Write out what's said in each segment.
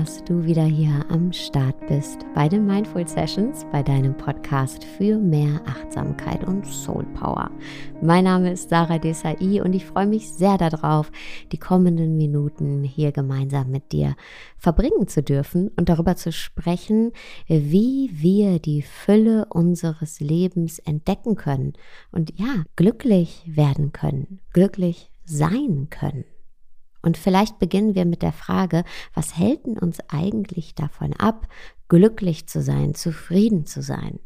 dass du wieder hier am Start bist bei den Mindful Sessions, bei deinem Podcast für mehr Achtsamkeit und Soul Power. Mein Name ist Sarah Desai und ich freue mich sehr darauf, die kommenden Minuten hier gemeinsam mit dir verbringen zu dürfen und darüber zu sprechen, wie wir die Fülle unseres Lebens entdecken können und glücklich werden können, glücklich sein können. Und vielleicht beginnen wir mit der Frage, was hält denn uns eigentlich davon ab, glücklich zu sein, zufrieden zu sein?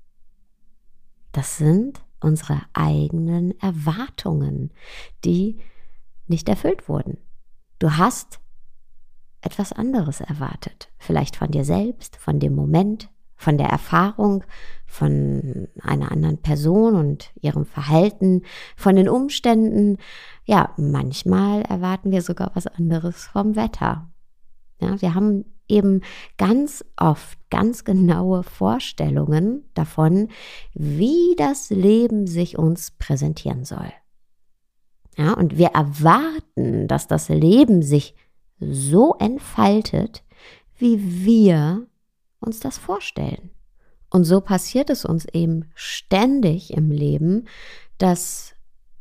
Das sind unsere eigenen Erwartungen, die nicht erfüllt wurden. Du hast etwas anderes erwartet, vielleicht von dir selbst, von dem Moment, von der Erfahrung, von einer anderen Person und ihrem Verhalten, von den Umständen. Ja, manchmal erwarten wir sogar was anderes vom Wetter. Ja, wir haben eben ganz oft ganz genaue Vorstellungen davon, wie das Leben sich uns präsentieren soll. Ja, und wir erwarten, dass das Leben sich so entfaltet, wie wir uns das vorstellen. Und so passiert es uns eben ständig im Leben, dass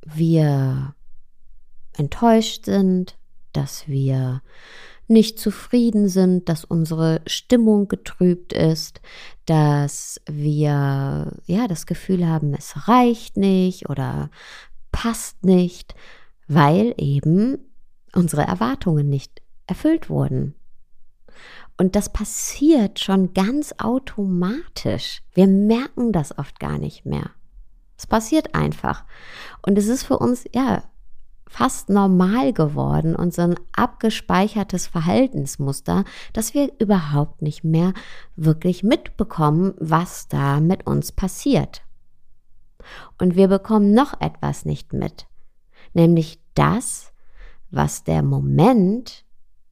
wir enttäuscht sind, dass wir nicht zufrieden sind, dass unsere Stimmung getrübt ist, dass wir das Gefühl haben, es reicht nicht oder passt nicht, weil eben unsere Erwartungen nicht erfüllt wurden. Und das passiert schon ganz automatisch. Wir merken das oft gar nicht mehr. Es passiert einfach. Und es ist für uns fast normal geworden und so ein abgespeichertes Verhaltensmuster, dass wir überhaupt nicht mehr wirklich mitbekommen, was da mit uns passiert. Und wir bekommen noch etwas nicht mit, nämlich das, was der Moment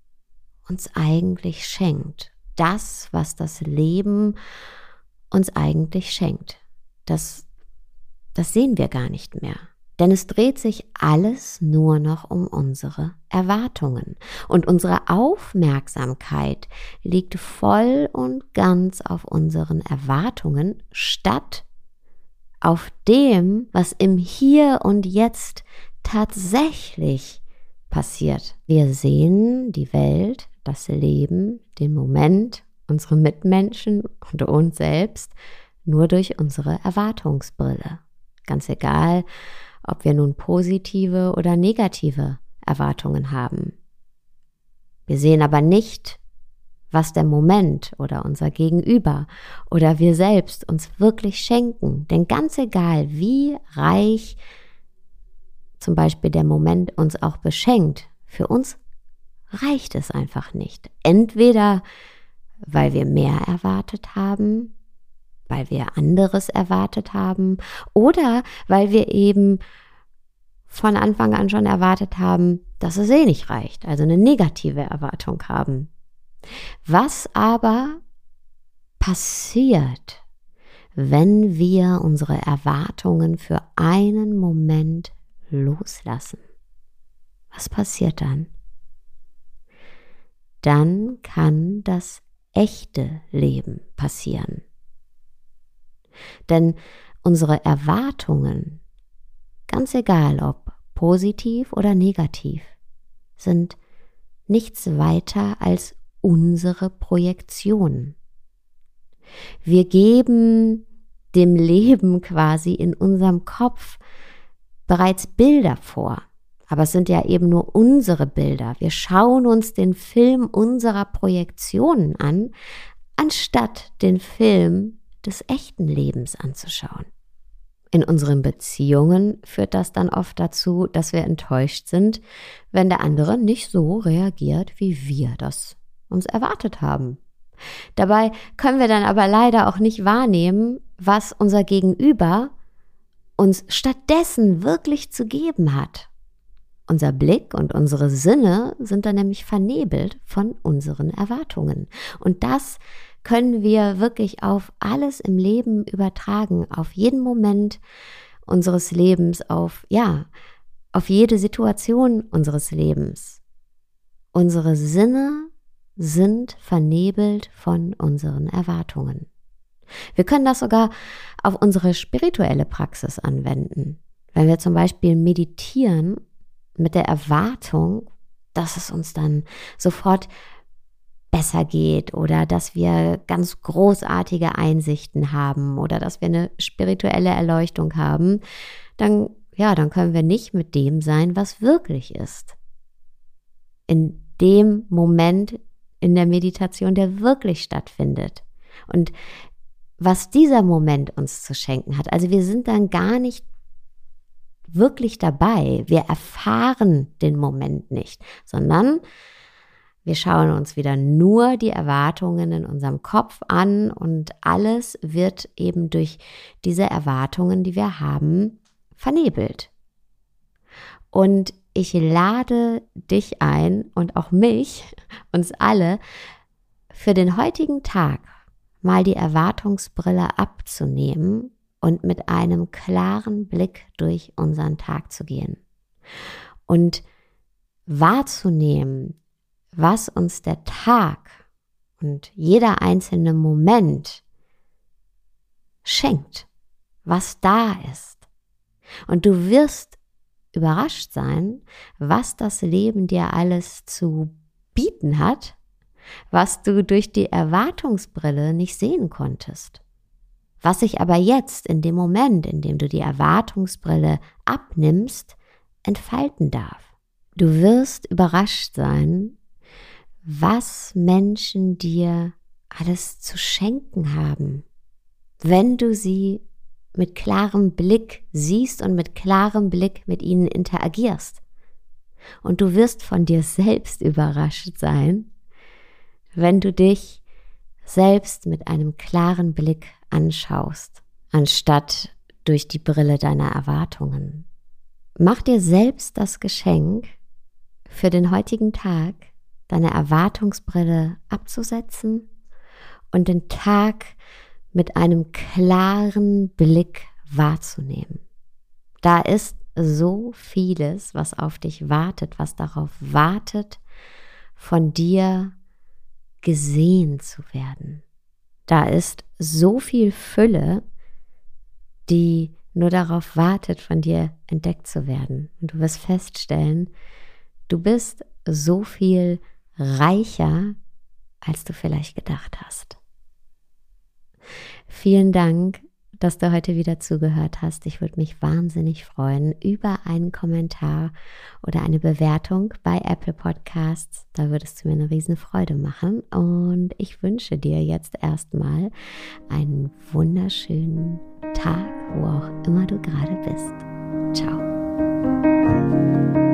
uns eigentlich schenkt. Das, was das Leben uns eigentlich schenkt. Das sehen wir gar nicht mehr. Denn es dreht sich alles nur noch um unsere Erwartungen. Und unsere Aufmerksamkeit liegt voll und ganz auf unseren Erwartungen, statt auf dem, was im Hier und Jetzt tatsächlich passiert. Wir sehen die Welt, das Leben, den Moment, unsere Mitmenschen und uns selbst nur durch unsere Erwartungsbrille. Ganz egal, ob wir nun positive oder negative Erwartungen haben. Wir sehen aber nicht, was der Moment oder unser Gegenüber oder wir selbst uns wirklich schenken. Denn ganz egal, wie reich zum Beispiel der Moment uns auch beschenkt, für uns reicht es einfach nicht. Entweder, weil wir mehr erwartet haben, weil wir anderes erwartet haben oder weil wir eben von Anfang an schon erwartet haben, dass es nicht reicht, also eine negative Erwartung haben. Was aber passiert, wenn wir unsere Erwartungen für einen Moment loslassen? Was passiert dann? Dann kann das echte Leben passieren. Denn unsere Erwartungen, ganz egal ob positiv oder negativ, sind nichts weiter als unsere Projektionen. Wir geben dem Leben quasi in unserem Kopf bereits Bilder vor. Aber es sind ja eben nur unsere Bilder. Wir schauen uns den Film unserer Projektionen an, anstatt den Film des echten Lebens anzuschauen. In unseren Beziehungen führt das dann oft dazu, dass wir enttäuscht sind, wenn der andere nicht so reagiert, wie wir das uns erwartet haben. Dabei können wir dann aber leider auch nicht wahrnehmen, was unser Gegenüber uns stattdessen wirklich zu geben hat. Unser Blick und unsere Sinne sind dann nämlich vernebelt von unseren Erwartungen. Und das können wir wirklich auf alles im Leben übertragen, auf jeden Moment unseres Lebens, auf jede Situation unseres Lebens. Unsere Sinne sind vernebelt von unseren Erwartungen. Wir können das sogar auf unsere spirituelle Praxis anwenden. Wenn wir zum Beispiel meditieren mit der Erwartung, dass es uns dann sofort besser geht oder dass wir ganz großartige Einsichten haben oder dass wir eine spirituelle Erleuchtung haben, dann können wir nicht mit dem sein, was wirklich ist. In dem Moment in der Meditation, der wirklich stattfindet. Und was dieser Moment uns zu schenken hat. Also wir sind dann gar nicht wirklich dabei. Wir erfahren den Moment nicht, sondern wir schauen uns wieder nur die Erwartungen in unserem Kopf an und alles wird eben durch diese Erwartungen, die wir haben, vernebelt. Und ich lade dich ein und auch mich, uns alle, für den heutigen Tag mal die Erwartungsbrille abzunehmen und mit einem klaren Blick durch unseren Tag zu gehen und wahrzunehmen, was uns der Tag und jeder einzelne Moment schenkt, was da ist. Und du wirst überrascht sein, was das Leben dir alles zu bieten hat, was du durch die Erwartungsbrille nicht sehen konntest. Was sich aber jetzt in dem Moment, in dem du die Erwartungsbrille abnimmst, entfalten darf. Du wirst überrascht sein, was Menschen dir alles zu schenken haben, wenn du sie mit klarem Blick siehst und mit klarem Blick mit ihnen interagierst. Und du wirst von dir selbst überrascht sein, wenn du dich selbst mit einem klaren Blick anschaust, anstatt durch die Brille deiner Erwartungen. Mach dir selbst das Geschenk, für den heutigen Tag deine Erwartungsbrille abzusetzen und den Tag mit einem klaren Blick wahrzunehmen. Da ist so vieles, was auf dich wartet, was darauf wartet, von dir gesehen zu werden. Da ist so viel Fülle, die nur darauf wartet, von dir entdeckt zu werden. Und du wirst feststellen, du bist so viel reicher, als du vielleicht gedacht hast. Vielen Dank, dass du heute wieder zugehört hast. Ich würde mich wahnsinnig freuen über einen Kommentar oder eine Bewertung bei Apple Podcasts. Da würdest du mir eine riesen Freude machen. Und ich wünsche dir jetzt erstmal einen wunderschönen Tag, wo auch immer du gerade bist. Ciao.